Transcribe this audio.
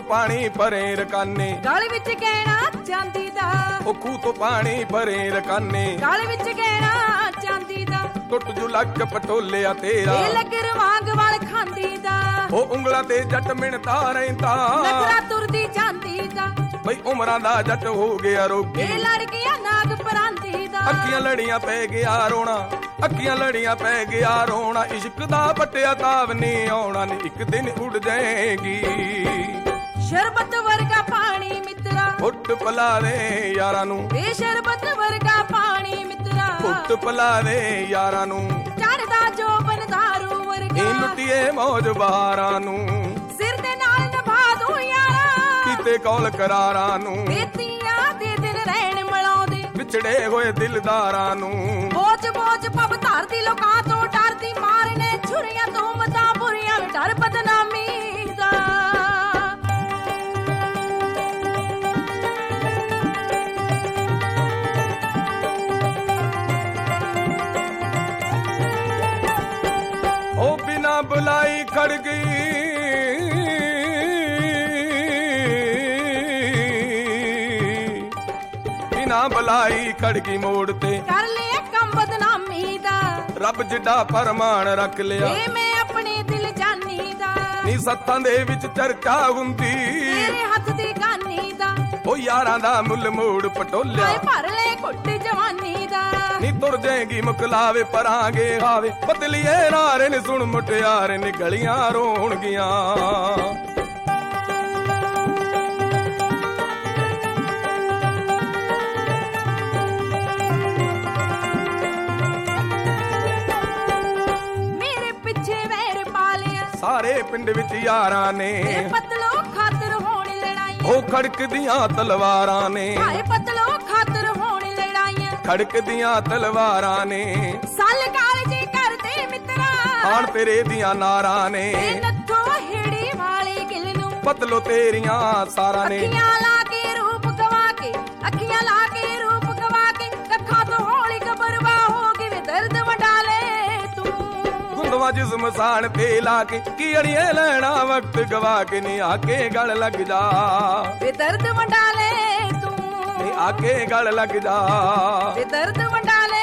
ਤੋਂ ਪਾਣੀ ਭਰੇ ਰਕਾਨੇ, ਗਲ ਵਿੱਚ ਗਹਿਣਾ ਚਾਂਦੀ ਦਾ। ਉਹ ਖੂਹ ਤੋਂ ਪਾਣੀ ਭਰੇ ਰਕਾਨੇ, ਗਲ ਵਿੱਚ ਗਹਿਣਾ ਚਾਂਦੀ ਦਾ। ਟੁੱਟ ਜੂ ਲੱਕ ਪਟੋਲਿਆ ਤੇਰਾ, ਇਹ ਲੱਗਰ ਵਾਂਗ ਵਾਲ ਖਾਂਦੀ ਦਾ। ਉਹ ਉਂਗਲਾਂ ਤੇ ਜੱਟ ਮਿਣਦਾ ਰਹਿੰਦਾ, ਨਖਰਾ ਤੁਰਦੀ ਜਾਂਦੀ ਦਾ। ਬਈ ਉਮਰਾਂ ਦਾ ਜੱਟ ਹੋ ਗਿਆ ਰੋਗੀ, ਇਹ ਲੜ ਗਿਆ ਨਾਗ ਪਰਾਂਦੀ ਦਾ। ਅੱਖੀਆਂ ਲੜੀਆਂ ਪੈ ਗਿਆ ਰੋਣਾ, ਅੱਖੀਆਂ ਲੜੀਆਂ ਪੈ ਗਿਆ ਰੋਣਾ। ਇਸ਼ਕ ਦਾ ਪਟਿਆ ਤਾਵ ਨਹੀਂ ਆਉਣਾ ਨੀ, ਇੱਕ ਦਿਨ ਉੱਡ ਜਾਏਗੀ। ਸ਼ਰਬਤ ਵਰਗਾ ਪਾਣੀ ਮਿੱਤਰਾ, ਉੱਟ ਪਲਾ ਦੇ ਯਾਰਾਂ ਨੂੰ, ਇਹ ਸ਼ਰਬਤ ਵਰਗਾ ਪਾਣੀ ਮਿੱਤਰਾ। ਉੱਟ ਪਲਾ ਦੇ ਯਾਰਾਂ ਨੂੰ, ਚੜਦਾ ਜੋ ਬਨਦਾਰੂ ਵਰਗਾ। ਇਹ ਲੁੱਟੀਏ ਮੌਜ ਬਹਾਰਾਂ ਨੂੰ, ਸਿਰ ਦੇ ਨਾਲ ਨਿਭਾ ਦੂੰ ਯਾਰਾ, ਕੀਤੇ ਕੌਲ ਕਰਾਰਾਂ ਨੂੰ। ਬੇਤੀਆਂ ਦੇ ਦਿਨ ਰਹਿਣ ਮਲਾਉਂਦੇ, ਵਿਛੜੇ ਹੋਏ ਦਿਲਦਾਰਾਂ ਨੂੰ। ਬੋਝ ਬੋਝ ਪਬ ਧਰਦੀ ਲੋਕਾਂ ਤੋਂ ਡਰਦੀ, ਮਾਰਨੇ ਛੁਰੀਆਂ ਤੋਂ ਮਤਾਂ ਬੁਰੀਆਂ, ਡਰ ਬਦਨਾਮੀ ਦਾ। ਉਹ ਬਿਨਾ ਬੁਲਾਈ ਖੜ ਗਈ, ਬਿਨਾ ਬੁਲਾਈ ਖੜ ਗਈ ਮੋੜ ਤੇ, ਕਰ ਲਿਆ ਕੰਮ ਬਦਨਾਮੀ ਦਾ। ਰੱਬ ਜਿੱਡਾ ਫਰਮਾਨ ਰੱਖ ਲਿਆ, ਇਹ ਮੈਂ ਆਪਣੇ ਦਿਲ ਜਾਨੀ ਦਾ। ਨੀ ਸੱਥਾਂ ਦੇ ਵਿੱਚ ਚਰਚਾ ਹੁੰਦੀ, ਤੇਰੇ ਹੱਥ ਦੀ ਗਾਨੀ ਦਾ। ਉਹ ਯਾਰਾਂ ਦਾ ਮੁੱਲ ਮੋੜ ਪਟੋਲਿਆ, ਹਾਏ ਭਰ ਲੈ ਘੁੱਟ ਜਵਾਨੀ ਦਾ। ਨੀ ਤੁਰ ਜਾਏਗੀ ਮੁਕਲਾਵੇ ਪਰਾਂਗੇ ਹਾਵੇ, ਬਦਲੀਏ ਨਾਰੇ ਨੇ ਸੁਣ ਮੁਟਿਆਰੇ ਨੇ ਗਲੀਆਂ ਰੋਣਗੀਆਂ। ਮੇਰੇ ਪਿੱਛੇ ਵੈਰ ਪਾ ਲਿਆ, ਸਾਰੇ ਪਿੰਡ ਵਿੱਚ ਯਾਰਾਂ ਨੇ, ਇਹ ਪਤਲੋ ਖਾਤਰ ਹੋਣ ਲੜਾਈਆਂ। ਉਹ ਖੜਕਦੀਆਂ ਤਲਵਾਰਾਂ ਨੇ, ਹਾਏ ਪਤਲੋ ਖਾਤਰ ਹੋਣ ਲੜਾਈਆਂ। ਖੜਕਦੀਆਂ ਤਲਵਾਰਾਂ ਨੇ, ਸੱਲ ਕਾਲਜੀ ਕਰਦੇ ਮਿੱਤਰਾ, ਆਣ ਤੇਰੇ ਦੀਆਂ ਨਾਰਾਂ ਨੇ। ਇਹ ਨੱਥੋ ਹਿੜੀ ਵਾਲੇ ਗਿਲ ਨੂੰ, ਪਤਲੋ ਤੇਰੀਆਂ ਸਾਰਾਂ ਨੇ। ਅੱਖੀਆਂ ਲਾ ਕੇ ਰੂਪ ਗਵਾ ਕੇ, ਅੱਖੀਆਂ ਲਾ ਕੇ ਰੂਪ ਗਵਾ ਕੇ, ਅੱਖਾਂ ਤੋਂ ਹੌਲੀ ਕਬਰਵਾ ਹੋ ਗਈ ਵੇ ਦਰਦ ਵਡਾਲੇ ਤੂੰ। ਗੁੰਦਵਾ ਜਿਸਮ ਸਾਣ ਤੇ ਲਾ ਕੇ, ਕੀ ਅੜੀਏ ਲੈਣਾ ਵਕਤ ਗਵਾ ਕੇ, ਨੀ ਆ ਕੇ ਗਲ ਲੱਗ ਜਾ ਵੇ ਦਰਦ ਵਡਾਲੇ ਤੂੰ, ਨੀ ਆ ਕੇ ਗਲ ਲੱਗ ਜਾ। ਵੇ ਦਰਦ ਵਡਾਲੇ